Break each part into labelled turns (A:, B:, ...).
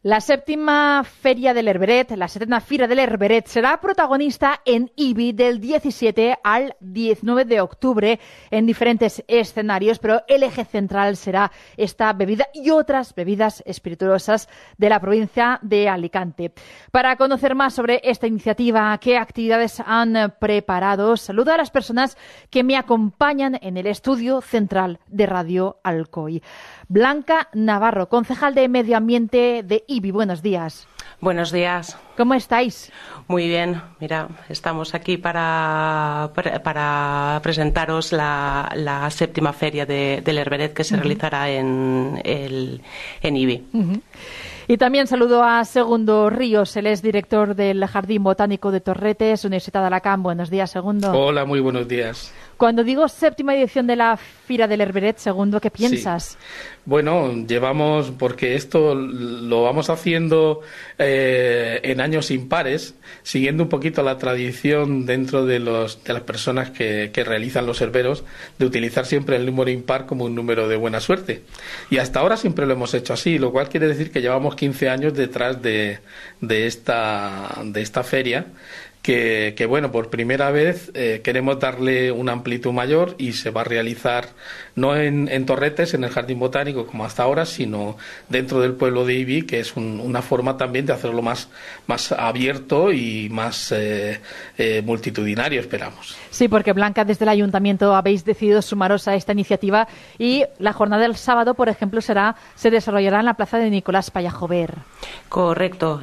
A: La séptima Feria del Herberet, la setena Fira del Herberet, será protagonista en Ibi del 17 al 19 de octubre en diferentes escenarios, pero el eje central será esta bebida y otras bebidas espirituosas de la provincia de Alicante. Para conocer más sobre esta iniciativa, qué actividades han preparado, saludo a las personas que me acompañan en el estudio central de Radio Alcoy. Blanca Navarro, concejal de Medio Ambiente de Ibi. Buenos días.
B: Buenos días.
A: ¿Cómo estáis?
B: Muy bien. Mira, estamos aquí para presentaros la séptima feria del Herberet que se realizará en Ibi.
A: Y también saludo a Segundo Ríos, él es director del Jardín Botánico de Torretes, Universidad de Alacant. Buenos días, Segundo.
C: Hola, muy buenos días.
A: Cuando digo séptima edición de la Fira del Herberet, Segundo, ¿qué piensas?
C: Sí. Bueno, llevamos, porque esto lo vamos haciendo en años impares, siguiendo un poquito la tradición dentro de las personas que realizan los herberos, de utilizar siempre el número impar como un número de buena suerte. Y hasta ahora siempre lo hemos hecho así, lo cual quiere decir que llevamos 15 años detrás de esta feria. Que bueno, por primera vez queremos darle una amplitud mayor y se va a realizar no en Torretes, en el Jardín Botánico como hasta ahora, sino dentro del pueblo de Ibi, que es una forma también de hacerlo más abierto y más multitudinario, esperamos.
A: Sí, porque Blanca, desde el Ayuntamiento habéis decidido sumaros a esta iniciativa y la jornada del sábado, por ejemplo, se desarrollará en la plaza de Nicolás Pallajover.
B: Correcto.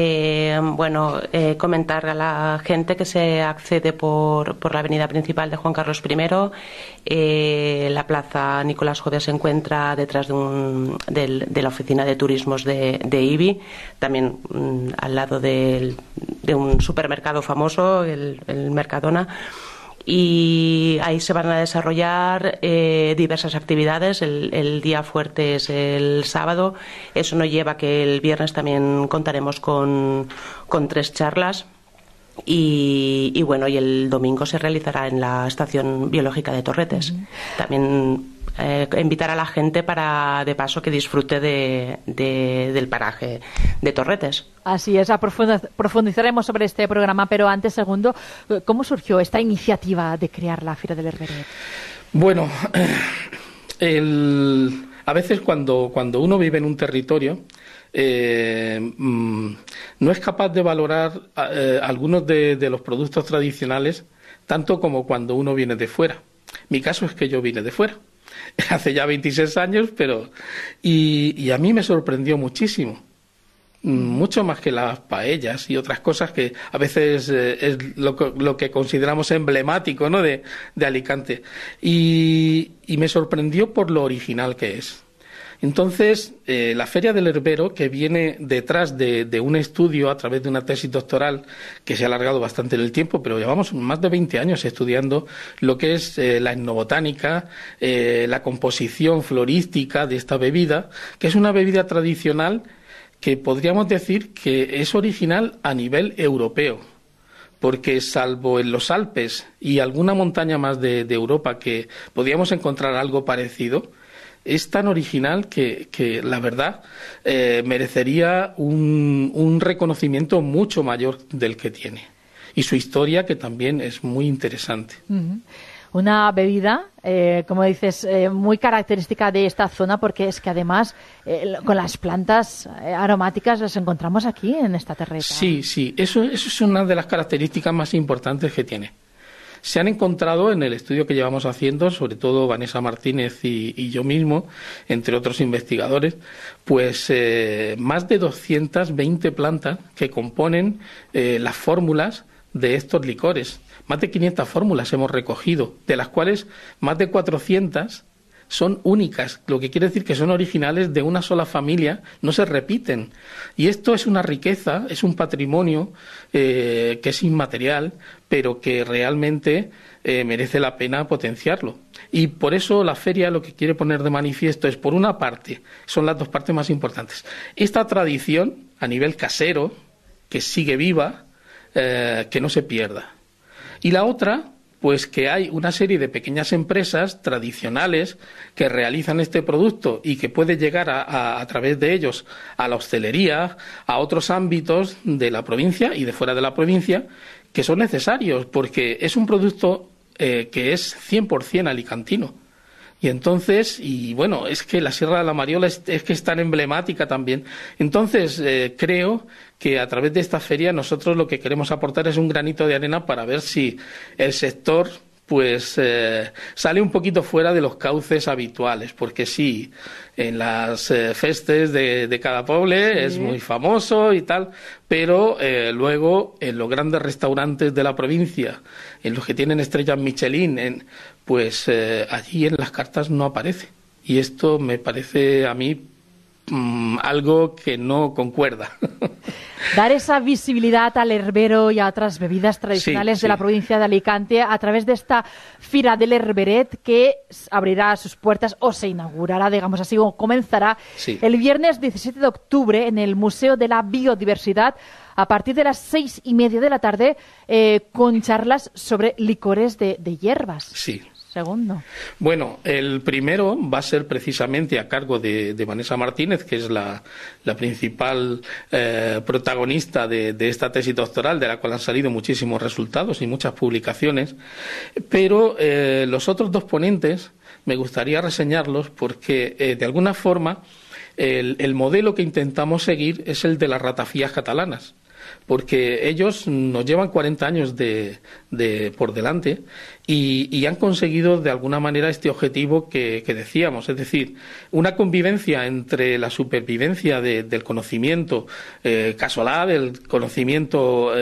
B: Comentar a la gente que se accede por la avenida principal de Juan Carlos I. La plaza Nicolás Jover se encuentra detrás de la oficina de turismos de Ibi, también al lado de un supermercado famoso, el Mercadona. Y ahí se van a desarrollar diversas actividades. El día fuerte es el sábado. Eso nos lleva a que el viernes también contaremos con 3 charlas. Y el domingo se realizará en la Estación Biológica de Torretes. También invitar a la gente para, de paso, que disfrute del paraje de Torretes.
A: Así es, profundizaremos sobre este programa, pero antes, Segundo, ¿cómo surgió esta iniciativa de crear la Fira del Herberet?
C: Bueno, a veces cuando uno vive en un territorio, no es capaz de valorar algunos de los productos tradicionales tanto como cuando uno viene de fuera. Mi caso es que yo vine de fuera hace ya 26 años, y a mí me sorprendió muchísimo, mucho más que las paellas y otras cosas que a veces es lo que consideramos emblemático, ¿no?, de Alicante, y me sorprendió por lo original que es. Entonces, la Feria del Herbero, que viene detrás de un estudio a través de una tesis doctoral que se ha alargado bastante en el tiempo, pero llevamos más de 20 años estudiando lo que es la etnobotánica, la composición florística de esta bebida, que es una bebida tradicional que podríamos decir que es original a nivel europeo, porque salvo en los Alpes y alguna montaña más de Europa que podríamos encontrar algo parecido, es tan original que la verdad merecería un reconocimiento mucho mayor del que tiene. Y su historia, que también es muy interesante.
A: Una bebida, como dices, muy característica de esta zona, porque es que además con las plantas aromáticas las encontramos aquí en esta terreta.
C: Sí, eso es una de las características más importantes que tiene. Se han encontrado en el estudio que llevamos haciendo, sobre todo Vanessa Martínez y yo mismo, entre otros investigadores, pues más de 220 plantas que componen las fórmulas de estos licores. Más de 500 fórmulas hemos recogido, de las cuales más de 400 son únicas, lo que quiere decir que son originales de una sola familia, no se repiten. Y esto es una riqueza, es un patrimonio que es inmaterial, pero que realmente merece la pena potenciarlo. Y por eso la feria lo que quiere poner de manifiesto es, por una parte, son las dos partes más importantes, esta tradición a nivel casero, que sigue viva, que no se pierda. Y la otra, pues que hay una serie de pequeñas empresas tradicionales que realizan este producto y que puede llegar a través de ellos a la hostelería, a otros ámbitos de la provincia y de fuera de la provincia, que son necesarios, porque es un producto que es 100% alicantino. Y entonces, y bueno, es que la Sierra de la Mariola es que es tan emblemática también. Entonces, creo que a través de esta feria nosotros lo que queremos aportar es un granito de arena para ver si el sector pues sale un poquito fuera de los cauces habituales, porque sí, en las festes de cada pueblo es muy famoso y tal, pero luego en los grandes restaurantes de la provincia, en los que tienen estrellas Michelin, pues allí en las cartas no aparece. Y esto me parece a mí algo que no concuerda.
A: Dar esa visibilidad al herbero y a otras bebidas tradicionales de la provincia de Alicante a través de esta Fira del Herberet que abrirá sus puertas o se inaugurará, digamos así, o comenzará el viernes 17 de octubre en el Museo de la Biodiversidad a partir de las 6:30 de la tarde con charlas sobre licores de hierbas.
C: Sí.
A: Segundo.
C: Bueno, el primero va a ser precisamente a cargo de Vanessa Martínez, que es la principal protagonista de esta tesis doctoral, de la cual han salido muchísimos resultados y muchas publicaciones. Pero los otros dos ponentes me gustaría reseñarlos porque, de alguna forma, el modelo que intentamos seguir es el de las ratafías catalanas, porque ellos nos llevan 40 años por delante y han conseguido de alguna manera este objetivo que decíamos, es decir, una convivencia entre la supervivencia del conocimiento casolá, del conocimiento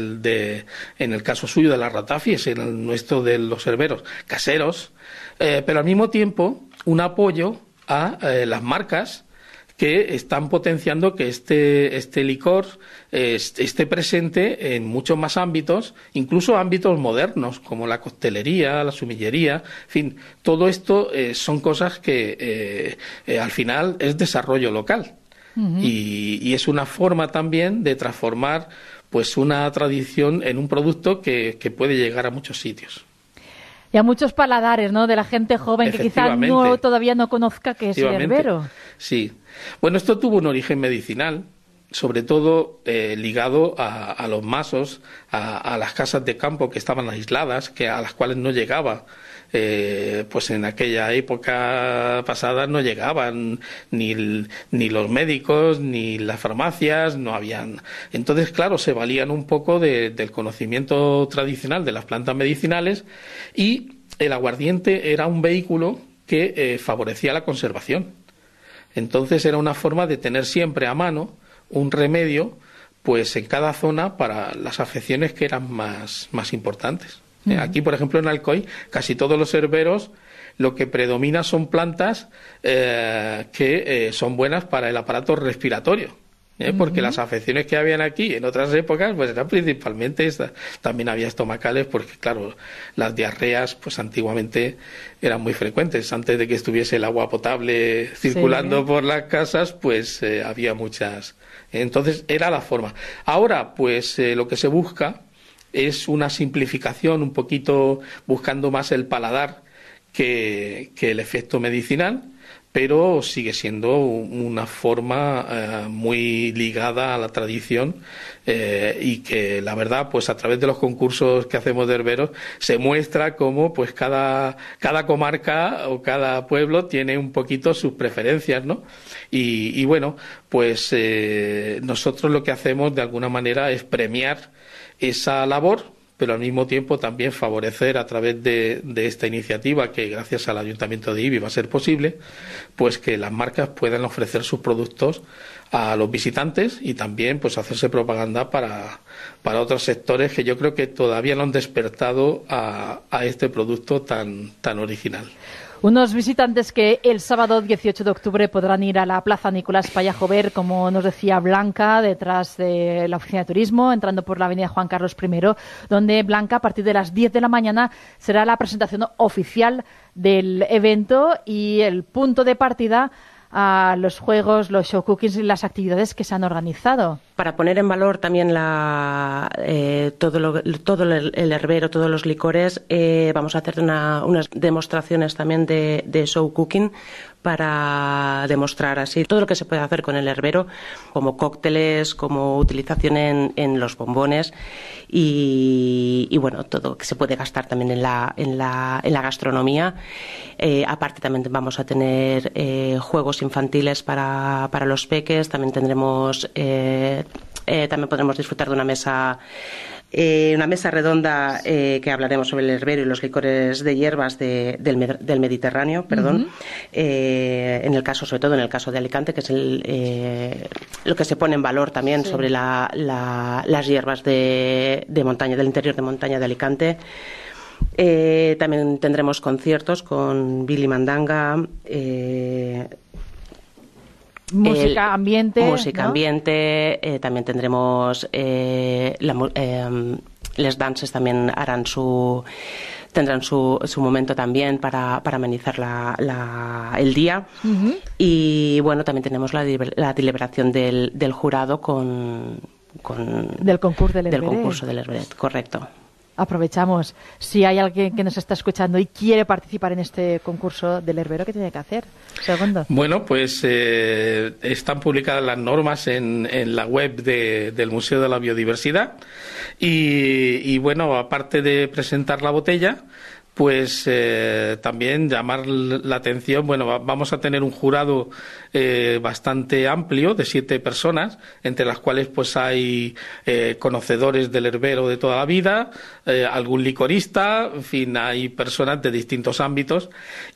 C: en el caso suyo de las ratafias, en el nuestro de los herberos caseros, pero al mismo tiempo un apoyo a las marcas que están potenciando que este licor esté presente en muchos más ámbitos, incluso ámbitos modernos, como la coctelería, la sumillería, en fin, todo esto son cosas que al final es desarrollo local. Uh-huh. Y es una forma también de transformar pues una tradición en un producto que puede llegar a muchos sitios.
A: Y a muchos paladares, ¿no?, de la gente joven que quizás todavía no conozca qué es el herbero.
C: Sí. Bueno, esto tuvo un origen medicinal, sobre todo ligado a los masos, a las casas de campo que estaban aisladas, a las cuales no llegaba. Pues en aquella época pasada no llegaban ni los médicos ni las farmacias, no habían. Entonces, claro, se valían un poco del conocimiento tradicional de las plantas medicinales y el aguardiente era un vehículo que favorecía la conservación. Entonces era una forma de tener siempre a mano un remedio pues en cada zona para las afecciones que eran más importantes. Aquí, por ejemplo, en Alcoy, casi todos los herberos lo que predomina son plantas que son buenas para el aparato respiratorio, porque las afecciones que habían aquí en otras épocas pues eran principalmente estas. También había estomacales porque, claro, las diarreas pues antiguamente eran muy frecuentes. Antes de que estuviese el agua potable circulando por las casas, pues había muchas. Entonces era la forma. Ahora, pues lo que se busca es una simplificación, un poquito buscando más el paladar que el efecto medicinal, pero sigue siendo una forma muy ligada a la tradición y que la verdad pues a través de los concursos que hacemos de herberos se muestra cómo pues cada comarca o cada pueblo tiene un poquito sus preferencias, ¿no? Y bueno, pues nosotros lo que hacemos de alguna manera es premiar esa labor, pero al mismo tiempo también favorecer a través de esta iniciativa, que gracias al Ayuntamiento de Ibi va a ser posible, pues que las marcas puedan ofrecer sus productos a los visitantes y también pues hacerse propaganda para otros sectores que yo creo que todavía no han despertado a este producto tan original.
A: Unos visitantes que el sábado 18 de octubre podrán ir a la Plaza Nicolás Pallajover, como nos decía Blanca, detrás de la Oficina de Turismo, entrando por la avenida Juan Carlos I, donde Blanca, a partir de las 10 de la mañana, será la presentación oficial del evento y el punto de partida a los juegos, los show cookings y las actividades que se han organizado.
B: Para poner en valor también todo el herbero, todos los licores, vamos a hacer unas demostraciones también de show cooking para demostrar así todo lo que se puede hacer con el herbero, como cócteles, como utilización en los bombones y bueno, todo que se puede gastar también en la gastronomía. Aparte también vamos a tener juegos infantiles para los peques, también tendremos también podremos disfrutar de una mesa redonda que hablaremos sobre el herbero y los licores de hierbas del Mediterráneo, perdón. En el caso, sobre todo en el caso de Alicante, que es lo que se pone en valor también sobre las hierbas de montaña, del interior de montaña de Alicante. También tendremos conciertos con Billy Mandanga,
A: música ambiente,
B: música
A: ¿no?
B: ambiente, también tendremos les dances también tendrán su momento también para amenizar el día. Y bueno, también tenemos la deliberación del jurado
A: del concurso
B: del Herberet, correcto.
A: Aprovechamos. Si hay alguien que nos está escuchando y quiere participar en este concurso del herbero, ¿qué tiene que hacer? Segundo.
C: Bueno, pues están publicadas las normas en la web del Museo de la Biodiversidad y bueno, aparte de presentar la botella, pues también llamar la atención. Bueno, vamos a tener un jurado bastante amplio de 7 personas, entre las cuales pues hay conocedores del herbero de toda la vida, algún licorista, en fin, hay personas de distintos ámbitos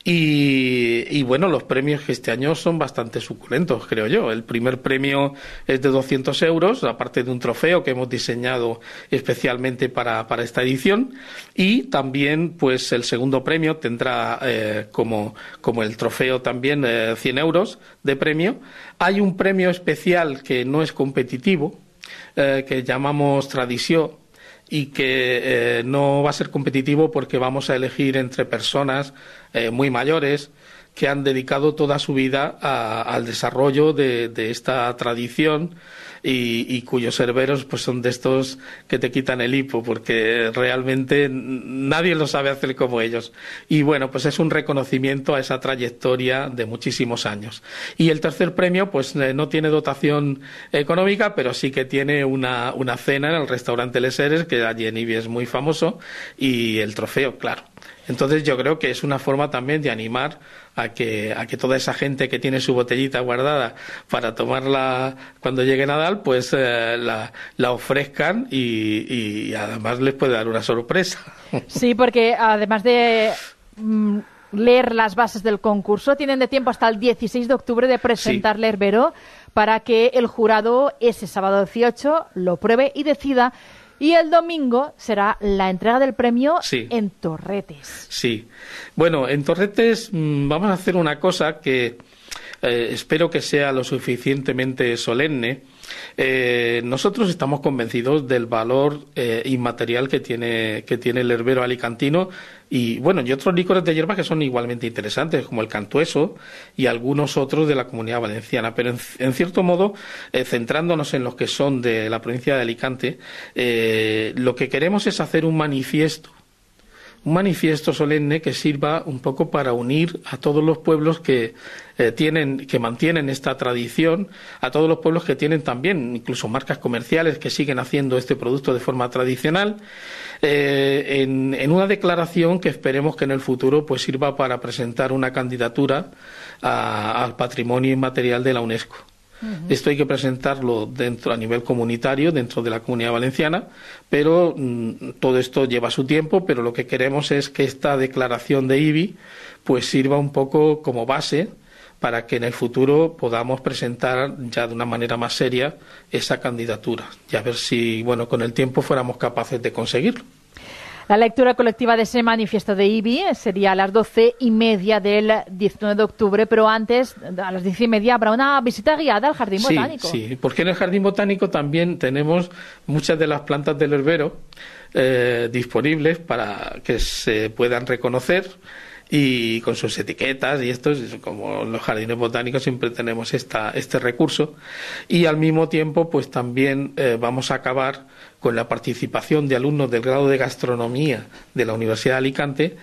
C: y bueno, los premios que este año son bastante suculentos, creo yo. El primer premio es de 200 euros, aparte de un trofeo que hemos diseñado especialmente para esta edición, y también pues el segundo premio tendrá como el trofeo también 100 euros de premio. Hay un premio especial que no es competitivo, que llamamos Tradición, y que no va a ser competitivo porque vamos a elegir entre personas muy mayores que han dedicado toda su vida al desarrollo de esta tradición y cuyos herberos pues son de estos que te quitan el hipo porque realmente nadie lo sabe hacer como ellos. Y bueno, pues es un reconocimiento a esa trayectoria de muchísimos años. Y el tercer premio pues no tiene dotación económica, pero sí que tiene una cena en el restaurante Les Heres, que allí en Ibi es muy famoso, y el trofeo, claro. Entonces yo creo que es una forma también de animar a que toda esa gente que tiene su botellita guardada para tomarla cuando llegue Nadal, pues la ofrezcan y además les puede dar una sorpresa.
A: Sí, porque además de leer las bases del concurso, tienen de tiempo hasta el 16 de octubre de presentar el herbero para que el jurado ese sábado 18 lo pruebe y decida. Y el domingo será la entrega del premio en Torretes.
C: Sí. Bueno, en Torretes vamos a hacer una cosa que espero que sea lo suficientemente solemne. Nosotros estamos convencidos del valor inmaterial que tiene el herbero alicantino y bueno, y otros licores de hierba que son igualmente interesantes, como el cantueso y algunos otros de la Comunidad Valenciana, pero en cierto modo, centrándonos en los que son de la provincia de Alicante, lo que queremos es hacer un manifiesto solemne que sirva un poco para unir a todos los pueblos que mantienen esta tradición, a todos los pueblos que tienen también incluso marcas comerciales que siguen haciendo este producto de forma tradicional, en una declaración que esperemos que en el futuro pues sirva para presentar una candidatura al patrimonio inmaterial de la UNESCO. Esto hay que presentarlo a nivel comunitario, dentro de la Comunidad Valenciana, pero todo esto lleva su tiempo, pero lo que queremos es que esta declaración de Ibi pues sirva un poco como base para que en el futuro podamos presentar ya de una manera más seria esa candidatura y a ver si, bueno, con el tiempo fuéramos capaces de conseguirlo.
A: La lectura colectiva de ese manifiesto de Ibi sería a las 12:30 del 19 de octubre, pero antes, a las 10:30, habrá una visita guiada al Jardín Botánico.
C: Sí, porque en el Jardín Botánico también tenemos muchas de las plantas del herbero disponibles para que se puedan reconocer y con sus etiquetas y esto, como los jardines botánicos siempre tenemos este recurso, y al mismo tiempo pues también vamos a acabar con la participación de alumnos del grado de gastronomía de la Universidad de Alicante,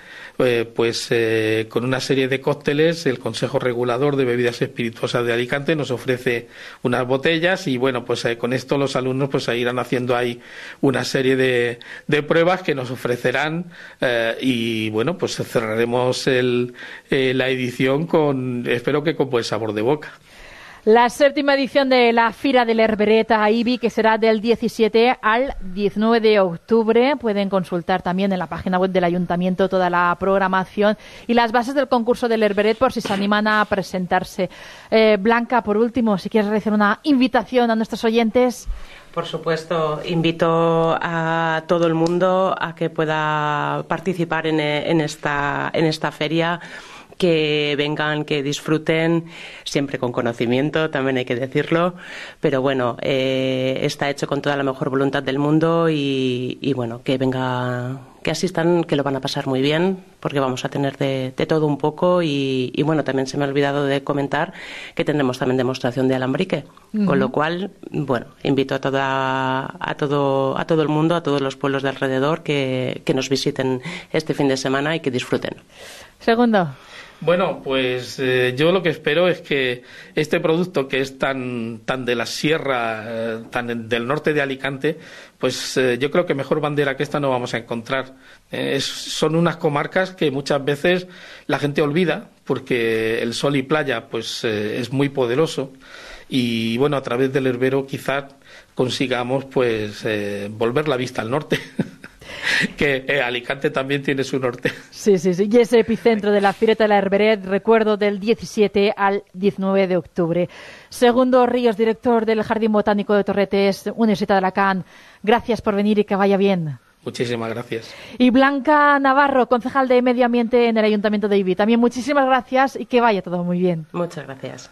C: con una serie de cócteles. El Consejo Regulador de Bebidas Espirituosas de Alicante nos ofrece unas botellas y bueno, pues con esto los alumnos pues irán haciendo ahí una serie de pruebas que nos ofrecerán y bueno, pues cerraremos la edición espero que con buen sabor de boca.
A: La 7ª edición de la Fira del Herberet a IBI, que será del 17 al 19 de octubre. Pueden consultar también en la página web del Ayuntamiento toda la programación y las bases del concurso del Herberet por si se animan a presentarse. Blanca, por último, si quieres realizar una invitación a nuestros oyentes.
B: Por supuesto, invito a todo el mundo a que pueda participar en esta feria, que vengan, que disfruten, siempre con conocimiento, también hay que decirlo, pero bueno, está hecho con toda la mejor voluntad del mundo y bueno, que venga, que asistan, que lo van a pasar muy bien, porque vamos a tener de todo un poco y bueno, también se me ha olvidado de comentar que tendremos también demostración de alambrique, con lo cual, bueno, invito a todo el mundo, a todos los pueblos de alrededor que nos visiten este fin de semana y que disfruten.
A: Segundo.
C: Bueno, pues yo lo que espero es que este producto que es tan de la sierra, tan del norte de Alicante, pues yo creo que mejor bandera que esta no vamos a encontrar. Son unas comarcas que muchas veces la gente olvida porque el sol y playa pues es muy poderoso y bueno, a través del herbero quizás consigamos pues volver la vista al norte. Que Alicante también tiene su norte.
A: Sí. Y ese epicentro de la Fireta de la Herberet, recuerdo, del 17 al 19 de octubre. Segundo Ríos, director del Jardín Botánico de Torretes, Universitat d'Alacant. Gracias por venir y que vaya bien.
C: Muchísimas gracias.
A: Y Blanca Navarro, concejal de Medio Ambiente en el Ayuntamiento de IBI. También muchísimas gracias y que vaya todo muy bien.
B: Muchas gracias.